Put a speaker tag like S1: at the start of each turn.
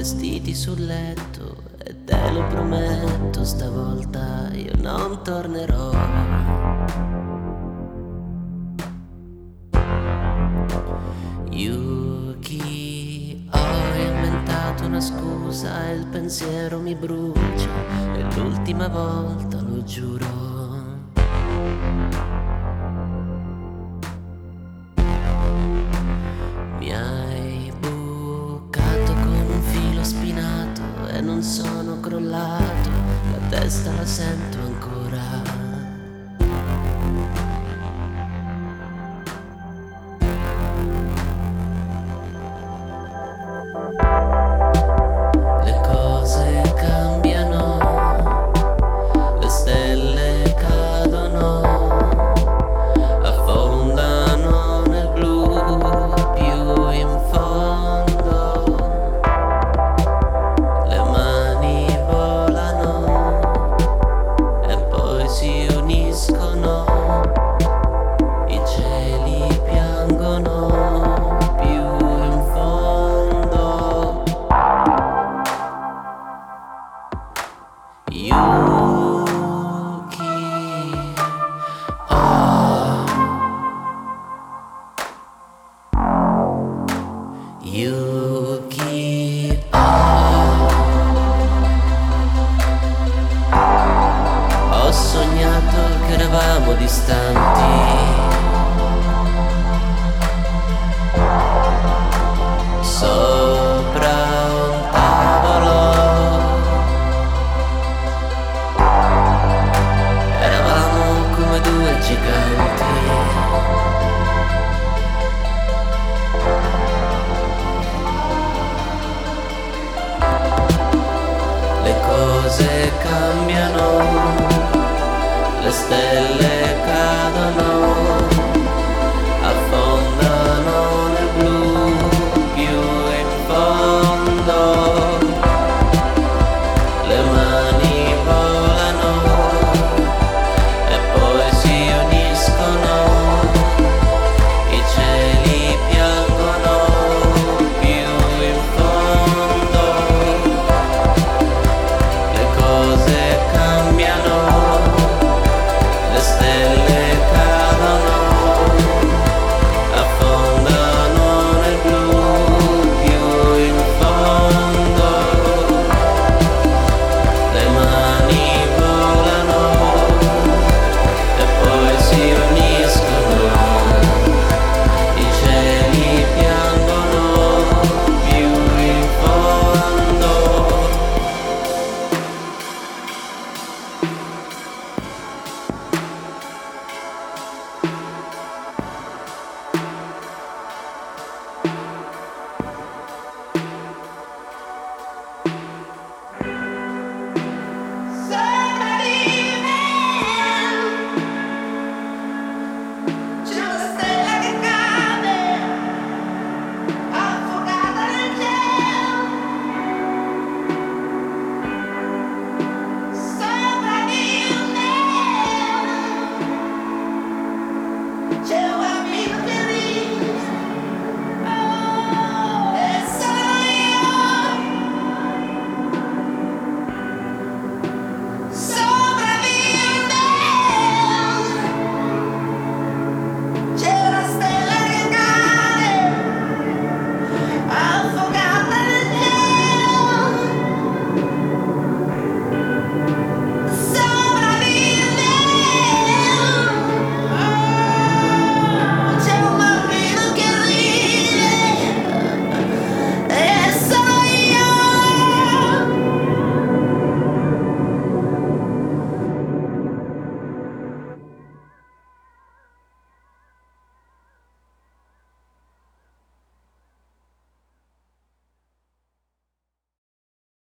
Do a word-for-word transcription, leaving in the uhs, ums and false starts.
S1: vestiti sul letto e te lo prometto, stavolta io non tornerò. Yuki, ho inventato una scusa e il pensiero mi brucia, è l'ultima volta, lo giuro. Mi hai bucato con un filo spinato e non sono crollato, la testa la sento ancora. Le cose cambiano, le stelle cadono, affondano nel blu più in fondo, le mani volano e poi si uniscono, i cieli piangono più in fondo. Yuki, oh, Yuki, oh, ho sognato che eravamo distanti, sopra un tavolo. Eravamo come due giganti. Le cose cambiano, le stelle